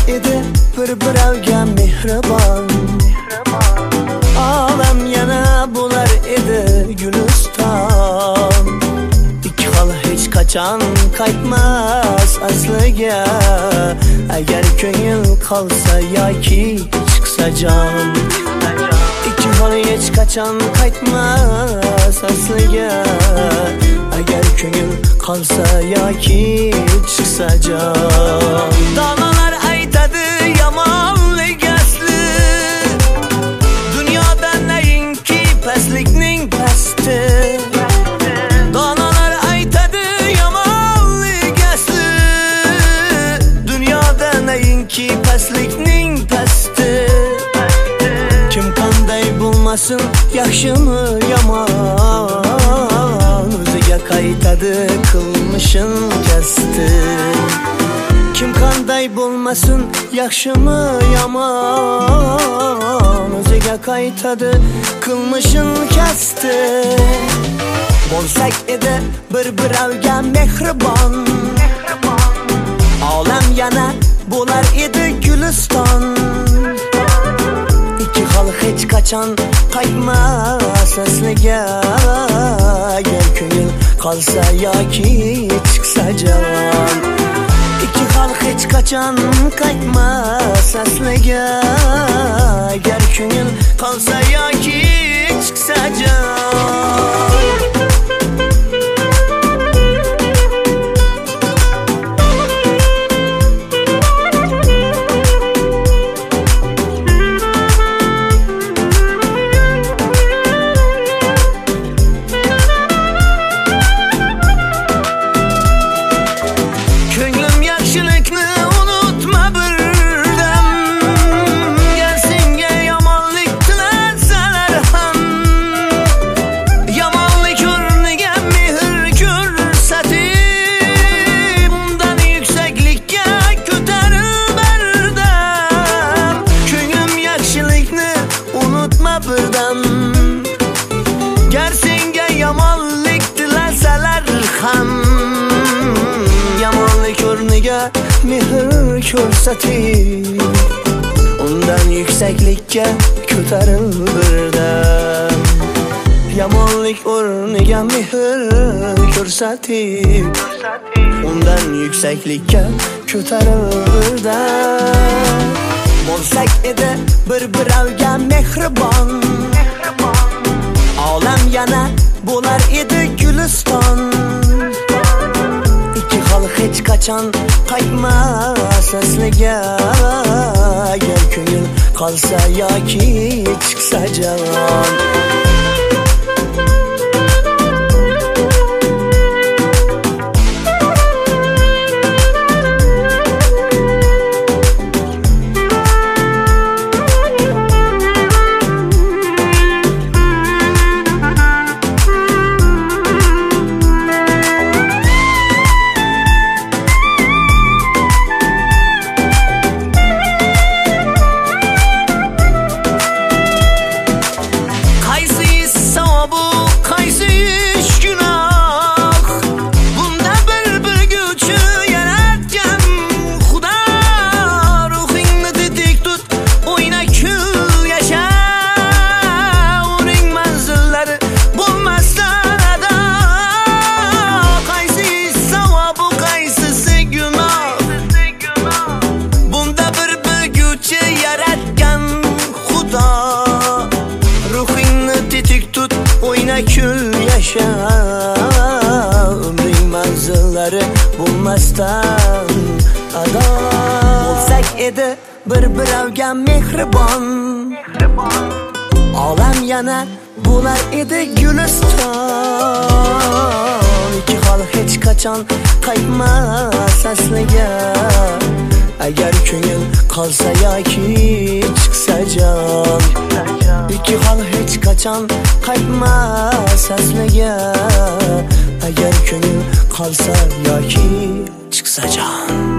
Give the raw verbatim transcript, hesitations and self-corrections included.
edi bir-birovga mehribon. Olam yana bo'lar edi Guliston. Ikki xil hech qachon qaytmas asliga. Agar ko'ngil qolsa yoki chiqsa jon. Ikki xil hech qachon qaytmas asliga. Agar ko'ngil qolsa yoki chiqsa jon. Donolar aytadi yomonlik asli. Dunyoda nayinki pastlikning pasti. Donolar aytadi yomonlik asli. Dunyoda nayinki pastlikning pasti. Kim qanday bo'lmasin, yaxshimi yomon, o'ziga qaytadi qilmishin kasdi. Kim qanday bo'lmasin, yaxshimi yomon, o'ziga qaytadi qilmishin kasdi. Bo'lsak edi bir-birovga mehribon. Olam yana bo'lar edi Guliston. Ikki xil hech qachon qaytmas asliga. Agar ko'ngil qolsa yoki chiqsa jon. Ikki xil hech qachon qaytmas asliga. Agar ko'ngil qolsa yoki chiqsa jon. Gar senga yomonlik tilasalar ham, yomonlik o'rniga mehr ko'rsating. Undan yuksaklikka ko'taril birdan. Yomonlik o'rniga mehr ko'rsating. Undan yuksaklikka ko'taril birdan. Bo'lsak edi bir-birovga mehribon. Olam yana bo'lar edi Guliston. Ikki xil hech qachon qaytmas asliga. Agar ko'ngil qolsa yoki chiqsa jon. Kul yaşa, ömrün manzillari bulmasdan ado. Bo'lsak edi bir-birovga mehribon. Olam yana bo'lar edi Guliston. Ikki xil hech qachon qaytmas asliga. Agar ko'ngil qolsa yoki chiqsa jon. Ikki xil hech qachon qaytmas asliga. Agar ko'ngil qolsa yoki chiqsa jon.